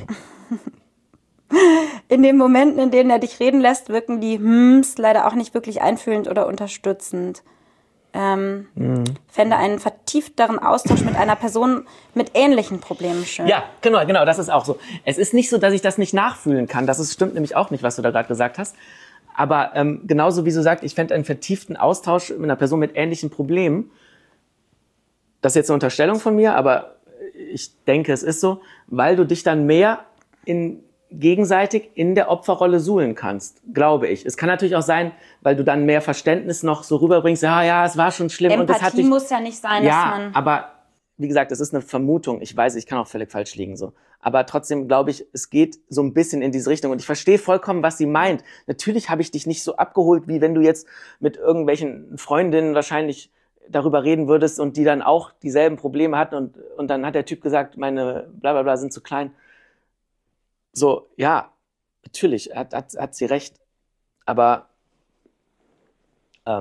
Speaker 1: In den Momenten, in denen er dich reden lässt, wirken die leider auch nicht wirklich einfühlend oder unterstützend. Fände einen vertiefteren Austausch mit einer Person mit ähnlichen Problemen schön.
Speaker 2: Ja, genau, das ist auch so. Es ist nicht so, dass ich das nicht nachfühlen kann. Das stimmt nämlich auch nicht, was du da gerade gesagt hast. Aber genauso wie du sagst, ich fände einen vertieften Austausch mit einer Person mit ähnlichen Problemen. Das ist jetzt eine Unterstellung von mir, aber ich denke, es ist so, weil du dich dann mehr gegenseitig in der Opferrolle suhlen kannst, glaube ich. Es kann natürlich auch sein, weil du dann mehr Verständnis noch so rüberbringst, ja, es war schon schlimm.
Speaker 1: Empathie
Speaker 2: und das hat dich,
Speaker 1: muss ja nicht sein, dass man...
Speaker 2: aber wie gesagt, es ist eine Vermutung. Ich weiß, ich kann auch völlig falsch liegen, so. Aber trotzdem glaube ich, es geht so ein bisschen in diese Richtung. Und ich verstehe vollkommen, was sie meint. Natürlich habe ich dich nicht so abgeholt, wie wenn du jetzt mit irgendwelchen Freundinnen wahrscheinlich darüber reden würdest und die dann auch dieselben Probleme hatten. Und dann hat der Typ gesagt, meine blablabla sind zu klein. So, ja, natürlich, hat sie recht. Aber, ja,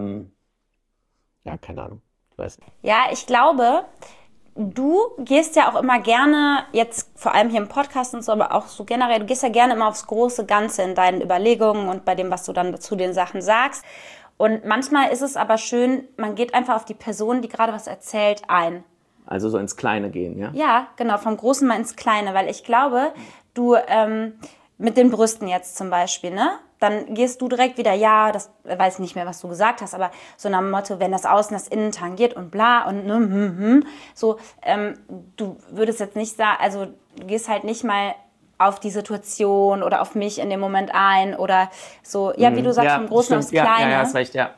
Speaker 2: keine Ahnung, ich weiß nicht.
Speaker 1: Ja, ich glaube, du gehst ja auch immer gerne, jetzt vor allem hier im Podcast und so, aber auch so generell, du gehst ja gerne immer aufs große Ganze in deinen Überlegungen und bei dem, was du dann zu den Sachen sagst. Und manchmal ist es aber schön, man geht einfach auf die Person, die gerade was erzählt, ein.
Speaker 2: Also so ins Kleine gehen, ja?
Speaker 1: Ja, genau, vom Großen mal ins Kleine, weil ich glaube, du mit den Brüsten jetzt zum Beispiel, ne? Dann gehst du direkt wieder, ja, das weiß nicht mehr, was du gesagt hast, aber so nach dem Motto, wenn das Außen das Innen tangiert und bla und so, du würdest jetzt nicht sagen, also du gehst halt nicht mal auf die Situation oder auf mich in dem Moment ein oder so, ja, wie du sagst, vom Großen aufs Kleine.
Speaker 2: Ja, hast recht, ja.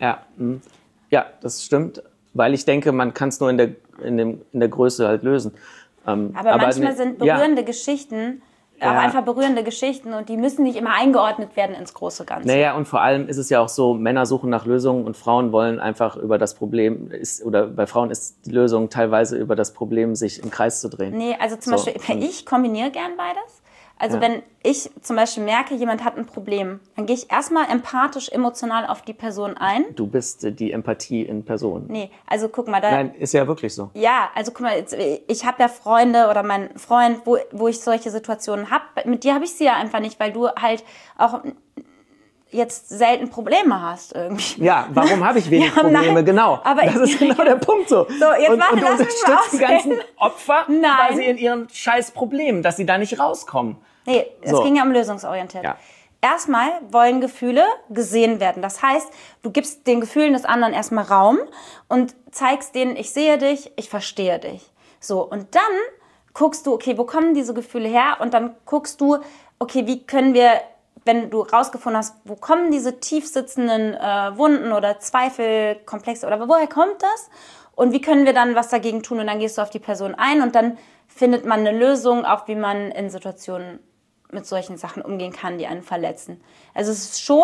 Speaker 2: Ja, das stimmt, weil ich denke, man kann es nur in der Größe halt lösen.
Speaker 1: Aber manchmal sind berührende Geschichten auch einfach berührende Geschichten und die müssen nicht immer eingeordnet werden ins große Ganze.
Speaker 2: Naja, und vor allem ist es ja auch so, Männer suchen nach Lösungen und Frauen wollen einfach über das Problem, oder bei Frauen ist die Lösung teilweise über das Problem, sich im Kreis zu drehen.
Speaker 1: Nee, also zum Beispiel, ich kombiniere gern beides. Also wenn ich zum Beispiel merke, jemand hat ein Problem, dann gehe ich erstmal empathisch, emotional auf die Person ein.
Speaker 2: Du bist die Empathie in Person.
Speaker 1: Nee, also guck mal.
Speaker 2: Nein, ist ja wirklich so.
Speaker 1: Ja, also guck mal, ich habe ja Freunde oder meinen Freund, wo ich solche Situationen habe. Mit dir habe ich sie ja einfach nicht, weil du halt auch jetzt selten Probleme hast irgendwie.
Speaker 2: Ja, warum habe ich wenig Probleme?
Speaker 1: Nein,
Speaker 2: genau. Aber das ist genau der Punkt so.
Speaker 1: So, jetzt
Speaker 2: und
Speaker 1: warte,
Speaker 2: du unterstützt die ganzen Opfer quasi in ihren scheiß Problemen, dass sie da nicht rauskommen.
Speaker 1: Nee, es ging ja um lösungsorientiert.
Speaker 2: Ja.
Speaker 1: Erstmal wollen Gefühle gesehen werden. Das heißt, du gibst den Gefühlen des anderen erstmal Raum und zeigst denen, ich sehe dich, ich verstehe dich. So, und dann guckst du, okay, wo kommen diese Gefühle her? Und dann guckst du, okay, wie können wir, wenn du rausgefunden hast, wo kommen diese tief sitzenden Wunden oder Zweifel, Komplexe oder woher kommt das? Und wie können wir dann was dagegen tun? Und dann gehst du auf die Person ein und dann findet man eine Lösung, auch wie man in Situationen mit solchen Sachen umgehen kann, die einen verletzen. Also es ist schon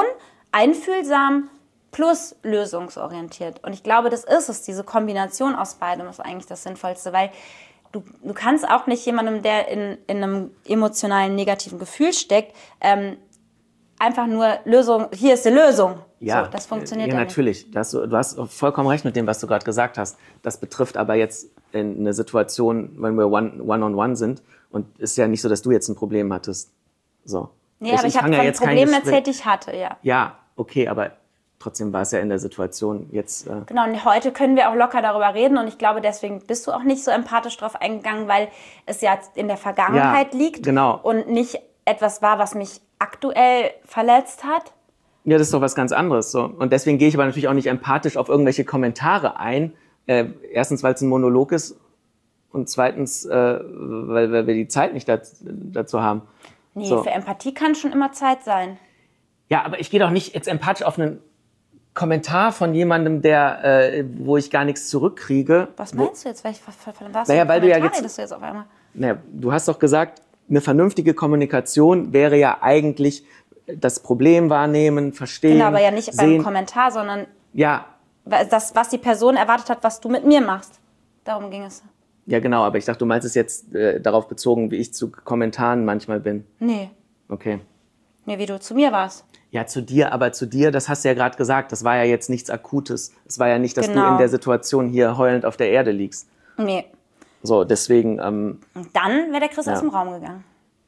Speaker 1: einfühlsam plus lösungsorientiert. Und ich glaube, das ist es. Diese Kombination aus beidem ist eigentlich das Sinnvollste, weil du kannst auch nicht jemandem, der in einem emotionalen, negativen Gefühl steckt, einfach nur Lösung, hier ist die Lösung.
Speaker 2: Ja,
Speaker 1: so, das funktioniert
Speaker 2: ja
Speaker 1: ja
Speaker 2: natürlich.
Speaker 1: nicht.
Speaker 2: Du hast vollkommen recht mit dem, was du gerade gesagt hast. Das betrifft aber jetzt in eine Situation, wenn wir one-on-one sind. Und ist ja nicht so, dass du jetzt ein Problem hattest. So.
Speaker 1: Nee, aber ich habe von Problemen erzählt, die ich hatte, ja.
Speaker 2: Ja, okay, aber trotzdem war es ja in der Situation jetzt...
Speaker 1: Genau, und heute können wir auch locker darüber reden. Und ich glaube, deswegen bist du auch nicht so empathisch drauf eingegangen, weil es ja in der Vergangenheit liegt.
Speaker 2: Genau.
Speaker 1: Und nicht etwas war, was mich aktuell verletzt hat.
Speaker 2: Ja, das ist doch was ganz anderes. So. Und deswegen gehe ich aber natürlich auch nicht empathisch auf irgendwelche Kommentare ein. Erstens, weil es ein Monolog ist und zweitens, weil wir die Zeit nicht dazu haben.
Speaker 1: Nee,
Speaker 2: so.
Speaker 1: Für Empathie kann schon immer Zeit sein.
Speaker 2: Ja, aber ich gehe doch nicht jetzt empathisch auf einen Kommentar von jemandem, wo ich gar nichts zurückkriege.
Speaker 1: Was meinst du jetzt? Weil
Speaker 2: du ja jetzt
Speaker 1: auf einmal...
Speaker 2: Naja, du hast doch gesagt, eine vernünftige Kommunikation wäre ja eigentlich das Problem wahrnehmen, verstehen,
Speaker 1: Genau, aber ja nicht
Speaker 2: sehen.
Speaker 1: beim Kommentar, sondern
Speaker 2: ja.
Speaker 1: das, was die Person erwartet hat, was du mit mir machst. Darum ging es.
Speaker 2: Ja, genau, aber ich dachte, du meinst es jetzt darauf bezogen, wie ich zu Kommentaren manchmal bin.
Speaker 1: Nee.
Speaker 2: Okay.
Speaker 1: Nee, wie du zu mir warst.
Speaker 2: Ja, zu dir, das hast du ja gerade gesagt, das war ja jetzt nichts Akutes. Es war ja nicht, dass du in der Situation hier heulend auf der Erde liegst.
Speaker 1: Nee.
Speaker 2: So, deswegen...
Speaker 1: Und dann wäre der Chris aus dem Raum gegangen.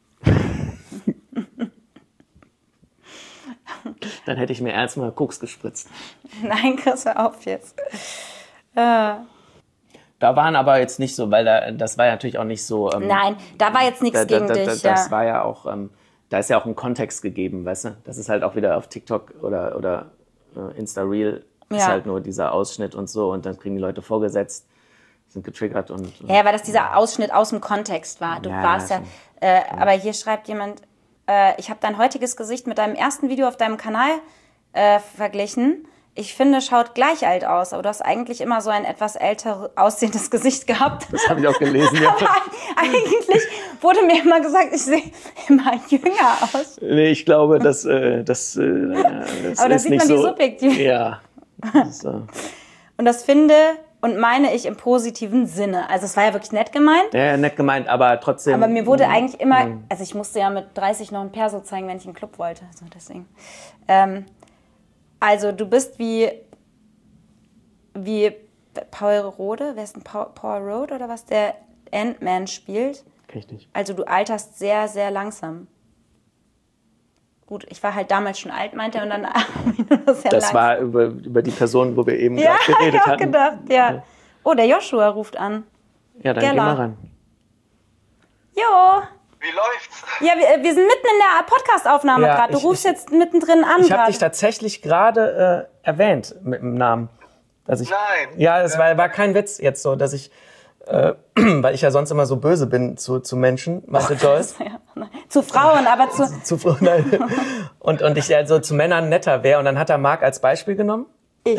Speaker 2: Dann hätte ich mir erstmal Koks gespritzt.
Speaker 1: Nein, Chris, hör auf jetzt.
Speaker 2: Da waren aber jetzt nicht so, weil das war ja natürlich auch nicht so...
Speaker 1: Nein, da war jetzt nichts gegen dich.
Speaker 2: Das war ja auch... da ist ja auch ein Kontext gegeben, weißt du? Das ist halt auch wieder auf TikTok oder Insta-Reel ist halt nur dieser Ausschnitt und so und dann kriegen die Leute vorgesetzt, sind getriggert und...
Speaker 1: Ja, weil das dieser Ausschnitt aus dem Kontext war. Du warst ja... aber hier schreibt jemand... ich habe dein heutiges Gesicht mit deinem ersten Video auf deinem Kanal verglichen. Ich finde, schaut gleich alt aus, aber du hast eigentlich immer so ein etwas älter aussehendes Gesicht gehabt.
Speaker 2: Das habe ich auch gelesen, ja.
Speaker 1: Aber eigentlich wurde mir immer gesagt, ich sehe immer jünger aus.
Speaker 2: Nee, ich glaube, das
Speaker 1: aber da
Speaker 2: ist
Speaker 1: sieht
Speaker 2: nicht
Speaker 1: man
Speaker 2: so,
Speaker 1: die subjektiv.
Speaker 2: Ja.
Speaker 1: Und das finde und meine ich im positiven Sinne. Also es war ja wirklich nett gemeint.
Speaker 2: Ja, nett gemeint, aber trotzdem...
Speaker 1: Aber mir wurde eigentlich immer... Also ich musste ja mit 30 noch ein Perso zeigen, wenn ich in den Club wollte. Also deswegen... Also du bist wie Paul Rode, wer ist denn Paul Rode oder was, der Ant-Man spielt?
Speaker 2: Kenn ich nicht.
Speaker 1: Also du alterst sehr, sehr langsam. Gut, ich war halt damals schon alt, meinte er, und dann sehr
Speaker 2: Das
Speaker 1: langsam.
Speaker 2: war über die Person, wo wir eben gerade geredet hatten.
Speaker 1: Gedacht, ja. Oh, der Joshua ruft an.
Speaker 2: Ja, dann geh mal ran.
Speaker 1: Jo.
Speaker 5: Wie läuft's?
Speaker 1: Ja, wir sind mitten in der Podcast-Aufnahme gerade. Du rufst jetzt mittendrin an.
Speaker 2: Ich habe dich tatsächlich gerade erwähnt mit dem Namen.
Speaker 5: Nein.
Speaker 2: Ja, es war kein Witz jetzt so, dass ich, weil ich ja sonst immer so böse bin zu Menschen, meinte Joyce.
Speaker 1: Zu Frauen, aber
Speaker 2: zu Frauen. Nein. Und ich also zu Männern netter wäre. Und dann hat er Marc als Beispiel genommen.
Speaker 1: Ich.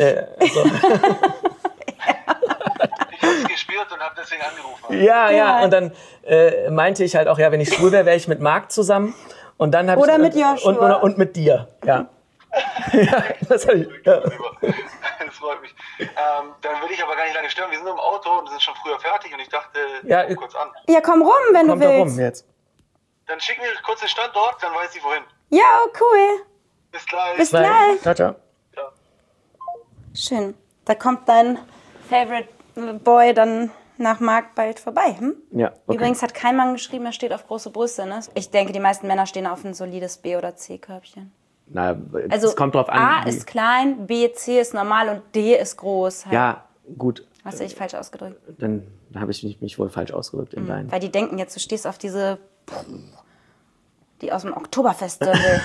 Speaker 5: Ich hab's gespürt und hab deswegen angerufen.
Speaker 2: Ja. Und dann meinte ich halt auch, ja, wenn ich schwul wäre ich mit Marc zusammen. Und dann hab
Speaker 1: Oder
Speaker 2: ich,
Speaker 1: mit Joshua.
Speaker 2: Und mit dir, ja. Ja, das hab ich. Ja.
Speaker 5: Das freut mich. Dann will ich aber gar nicht lange stören. Wir sind im Auto und sind schon früher fertig und ich dachte, ich kurz an.
Speaker 1: Ja, komm rum, wenn du willst.
Speaker 2: Komm rum jetzt.
Speaker 5: Dann schick mir kurz den Standort, dann weiß ich wohin.
Speaker 1: Ja, cool.
Speaker 5: Bis gleich.
Speaker 1: Bis gleich.
Speaker 2: Ciao, ciao.
Speaker 5: Ja.
Speaker 1: Schön. Da kommt dein Favorite Boy dann nach Marc bald vorbei. Hm?
Speaker 2: Ja, okay.
Speaker 1: Übrigens hat kein Mann geschrieben, er steht auf große Brüste. Ne? Ich denke, die meisten Männer stehen auf ein solides B- oder C-Körbchen.
Speaker 2: Na,
Speaker 1: Also
Speaker 2: es kommt drauf an.
Speaker 1: A ist klein, B, C ist normal und D ist groß. Halt.
Speaker 2: Ja, gut.
Speaker 1: Hast du dich falsch ausgedrückt?
Speaker 2: Dann habe ich mich wohl falsch ausgedrückt in deinen.
Speaker 1: Weil die denken jetzt, du stehst auf diese, die aus dem Oktoberfest-Dirndl.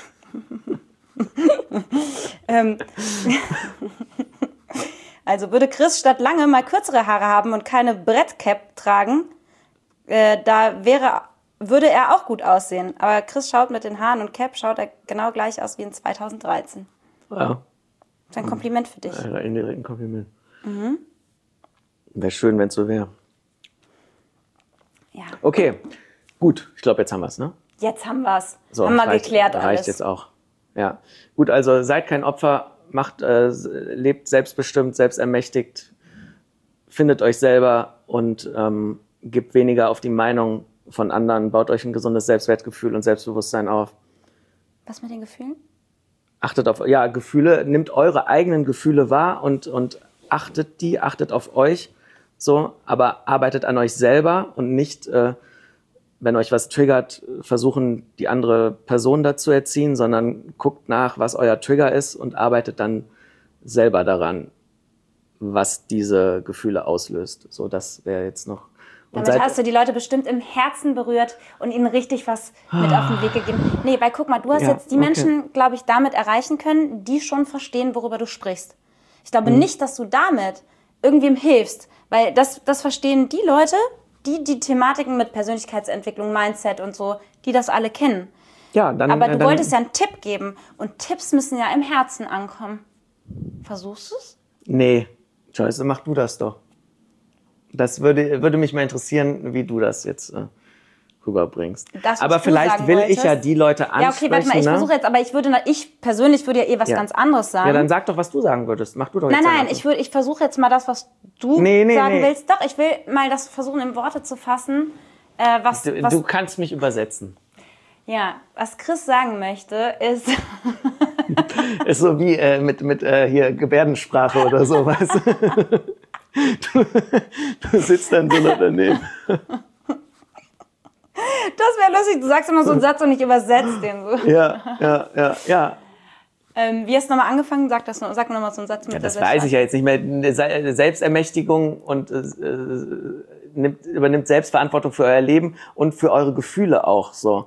Speaker 1: Also würde Chris statt lange mal kürzere Haare haben und keine Brettcap tragen, würde er auch gut aussehen. Aber Chris schaut mit den Haaren und Cap schaut er genau gleich aus wie in 2013.
Speaker 2: Ja.
Speaker 1: Das ist ein Kompliment für dich.
Speaker 2: Indirekt ein Kompliment. Wäre schön, wenn es so wäre.
Speaker 1: Ja.
Speaker 2: Okay, gut. Ich glaube, jetzt haben wir es, ne?
Speaker 1: Jetzt haben wir es.
Speaker 2: So,
Speaker 1: haben wir
Speaker 2: reicht,
Speaker 1: geklärt
Speaker 2: reicht
Speaker 1: alles.
Speaker 2: jetzt auch. Ja, gut, also seid kein Opfer, lebt selbstbestimmt, selbstermächtigt, findet euch selber und gebt weniger auf die Meinung von anderen, baut euch ein gesundes Selbstwertgefühl und Selbstbewusstsein auf.
Speaker 1: Was mit den Gefühlen?
Speaker 2: Achtet auf Gefühle, nehmt eure eigenen Gefühle wahr und achtet auf euch, so, aber arbeitet an euch selber und nicht, wenn euch was triggert, versuchen, die andere Person dazu erziehen, sondern guckt nach, was euer Trigger ist und arbeitet dann selber daran, was diese Gefühle auslöst. So, das wäre jetzt noch. Und
Speaker 1: damit hast du die Leute bestimmt im Herzen berührt und ihnen richtig was mit auf den Weg gegeben. Nee, weil guck mal, du hast jetzt die Menschen, glaube ich, damit erreichen können, die schon verstehen, worüber du sprichst. Ich glaube nicht, dass du damit irgendwem hilfst, weil das verstehen die Leute, die Thematiken mit Persönlichkeitsentwicklung, Mindset und so, die das alle kennen.
Speaker 2: Ja, dann,
Speaker 1: aber du wolltest ja einen Tipp geben und Tipps müssen ja im Herzen ankommen. Versuchst du es?
Speaker 2: Nee, Joyce, mach du das doch. Das würde mich mal interessieren, wie du das jetzt rüberbringst.
Speaker 1: Das,
Speaker 2: aber vielleicht will ich ja die Leute ansprechen.
Speaker 1: Ja, okay, warte mal, ich versuche jetzt, aber ich persönlich würde ja was ganz anderes sagen.
Speaker 2: Ja, dann sag doch, was du sagen würdest. Mach du doch jetzt.
Speaker 1: Nein, ich versuche jetzt mal das, was du sagen willst. Doch, ich will mal das versuchen, in Worte zu fassen.
Speaker 2: Du kannst mich übersetzen.
Speaker 1: Ja, was Chris sagen möchte, ist...
Speaker 2: ist so wie mit hier Gebärdensprache oder so, weißt du? Du sitzt dann so daneben.
Speaker 1: Das wäre lustig, du sagst immer so einen Satz und ich übersetze den so.
Speaker 2: Ja.
Speaker 1: Wie hast du nochmal angefangen? Sag nochmal so einen Satz mit.
Speaker 2: Ja, das weiß ich ja jetzt nicht mehr. Selbstermächtigung und übernimmt Selbstverantwortung für euer Leben und für eure Gefühle auch so.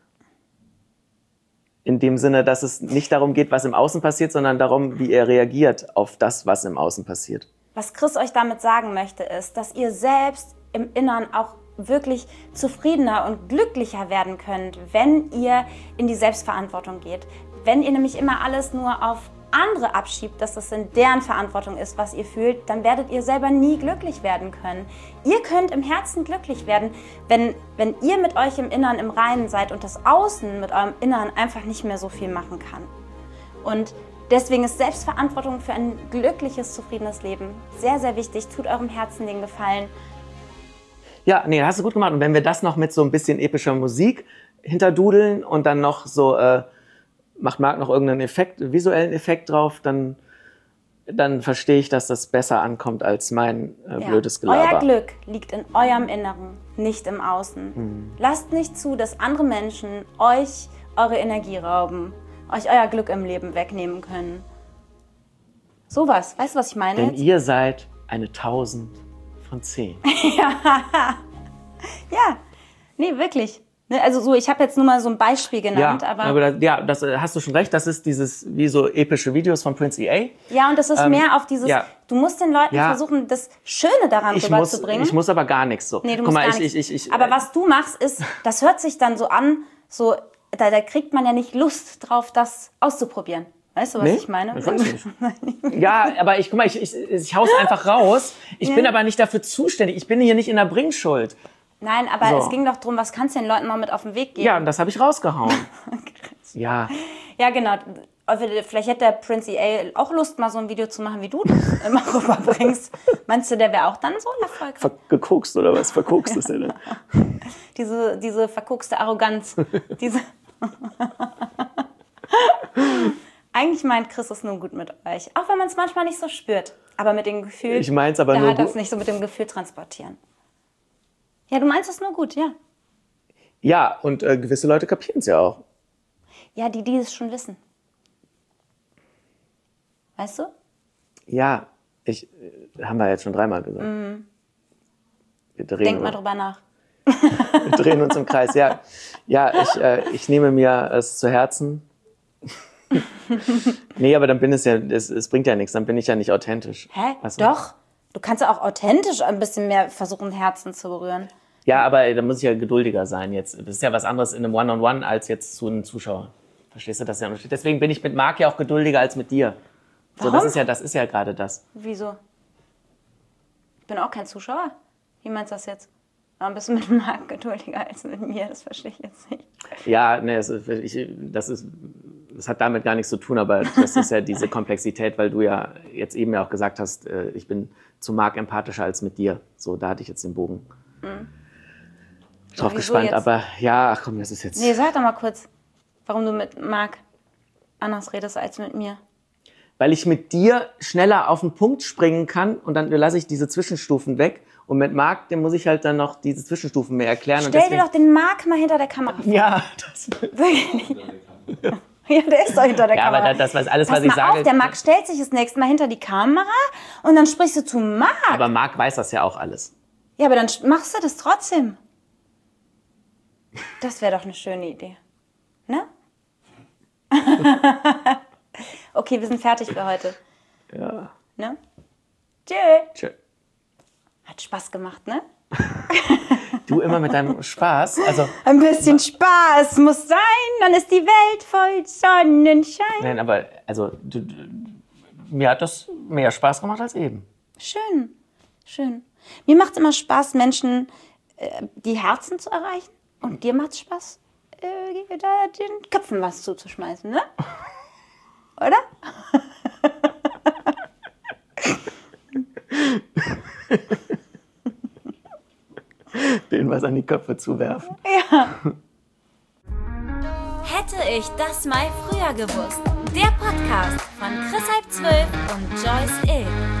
Speaker 2: In dem Sinne, dass es nicht darum geht, was im Außen passiert, sondern darum, wie ihr reagiert auf das, was im Außen passiert.
Speaker 1: Was Chris euch damit sagen möchte, ist, dass ihr selbst im Inneren auch wirklich zufriedener und glücklicher werden könnt, wenn ihr in die Selbstverantwortung geht. Wenn ihr nämlich immer alles nur auf andere abschiebt, dass das in deren Verantwortung ist, was ihr fühlt, dann werdet ihr selber nie glücklich werden können. Ihr könnt im Herzen glücklich werden, wenn ihr mit euch im Inneren im Reinen seid und das Außen mit eurem Inneren einfach nicht mehr so viel machen kann. Und deswegen ist Selbstverantwortung für ein glückliches, zufriedenes Leben sehr, sehr wichtig. Tut eurem Herzen den Gefallen.
Speaker 2: Ja, nee, hast du gut gemacht. Und wenn wir das noch mit so ein bisschen epischer Musik hinterdudeln und dann noch so, macht Marc noch irgendeinen visuellen Effekt drauf, dann verstehe ich, dass das besser ankommt als mein blödes Gelaber.
Speaker 1: Euer Glück liegt in eurem Inneren, nicht im Außen. Lasst nicht zu, dass andere Menschen euch eure Energie rauben, euch euer Glück im Leben wegnehmen können. Sowas, weißt du, was ich meine?
Speaker 2: Denn ihr seid eine 1000 von 10.
Speaker 1: Ja, nee, wirklich. Also so, ich habe jetzt nur mal so ein Beispiel genannt, aber
Speaker 2: das hast du schon recht, das ist dieses, wie so epische Videos von Prince EA.
Speaker 1: Ja, und das ist mehr auf dieses, du musst den Leuten versuchen, das Schöne daran rüberzubringen.
Speaker 2: Ich muss aber gar nichts so.
Speaker 1: Nee, du musst gar nichts. Aber was du machst ist, das hört sich dann so an, so, da kriegt man ja nicht Lust drauf, das auszuprobieren. Weißt du, was ich meine?
Speaker 2: Ich weiß nicht. Ja, aber ich hau's einfach raus. Ich bin aber nicht dafür zuständig. Ich bin hier nicht in der Bringschuld.
Speaker 1: Nein, aber es ging doch darum, was kannst du den Leuten noch mit auf den Weg geben?
Speaker 2: Ja, und das habe ich rausgehauen. Ja,
Speaker 1: genau. Vielleicht hätte der Prince EA auch Lust, mal so ein Video zu machen, wie du das immer rüberbringst. Meinst du, der wäre auch dann so ein Erfolg?
Speaker 2: Gekokst oder was? Verkokst ist er denn?
Speaker 1: Diese verkokste Arroganz. Eigentlich meint Chris es nur gut mit euch. Auch wenn man es manchmal nicht so spürt. Aber mit dem Gefühl,
Speaker 2: ich mein's aber nur
Speaker 1: hat das nicht so mit dem Gefühl transportieren. Ja, du meinst es nur gut, ja.
Speaker 2: Ja, und gewisse Leute kapieren es ja auch.
Speaker 1: Ja, die es schon wissen. Weißt du?
Speaker 2: Ja, haben wir jetzt schon 3-mal gesagt.
Speaker 1: Denk mal drüber nach.
Speaker 2: Wir drehen uns im Kreis. Ja, ich nehme mir es zu Herzen. Nee, aber dann bin es bringt ja nichts, dann bin ich ja nicht authentisch.
Speaker 1: Hä?
Speaker 2: Weißt du?
Speaker 1: Doch. Du kannst ja auch authentisch ein bisschen mehr versuchen, Herzen zu berühren.
Speaker 2: Ja, aber da muss ich ja geduldiger sein jetzt. Das ist ja was anderes in einem One-on-One als jetzt zu einem Zuschauer. Verstehst du, das ist ja Unterschied. Deswegen bin ich mit Marc ja auch geduldiger als mit dir.
Speaker 1: Warum?
Speaker 2: So, das ist ja gerade das.
Speaker 1: Wieso? Ich bin auch kein Zuschauer. Wie meinst du das jetzt? Warum bist du mit Marc geduldiger als mit mir? Das verstehe ich jetzt nicht.
Speaker 2: Ja, nee, das ist das hat damit gar nichts zu tun, aber das ist ja diese Komplexität, weil du ja jetzt eben ja auch gesagt hast, ich bin zu Marc empathischer als mit dir. So, da hatte ich jetzt den Bogen. Drauf gespannt, jetzt? Aber ja, ach komm, das ist jetzt...
Speaker 1: Nee, sag doch mal kurz, warum du mit Marc anders redest als mit mir.
Speaker 2: Weil ich mit dir schneller auf den Punkt springen kann und dann lasse ich diese Zwischenstufen weg. Und mit Marc, dem muss ich halt dann noch diese Zwischenstufen mehr erklären.
Speaker 1: Stell dir doch den Marc mal hinter der Kamera vor.
Speaker 2: Ja, das...
Speaker 1: Ja, der ist doch hinter der Kamera.
Speaker 2: Aber das alles, was ich sage...
Speaker 1: Der Marc stellt sich das nächste Mal hinter die Kamera und dann sprichst du zu Marc.
Speaker 2: Aber Marc weiß das ja auch alles.
Speaker 1: Ja, aber dann machst du das trotzdem. Das wäre doch eine schöne Idee. Ne? Okay, wir sind fertig für heute.
Speaker 2: Ja.
Speaker 1: Ne? Tschö. Hat Spaß gemacht, ne?
Speaker 2: Du immer mit deinem Spaß. Also,
Speaker 1: ein bisschen Spaß muss sein, dann ist die Welt voll Sonnenschein.
Speaker 2: Nein, aber also mir hat das mehr Spaß gemacht als eben.
Speaker 1: Schön. Mir macht es immer Spaß, Menschen die Herzen zu erreichen. Und dir macht es Spaß, da den Köpfen was zuzuschmeißen, ne? Oder?
Speaker 2: Denen was an die Köpfe zu werfen.
Speaker 1: Ja.
Speaker 3: Hätte ich das mal früher gewusst. Der Podcast von Chris Halb 12 und Joyce Ill.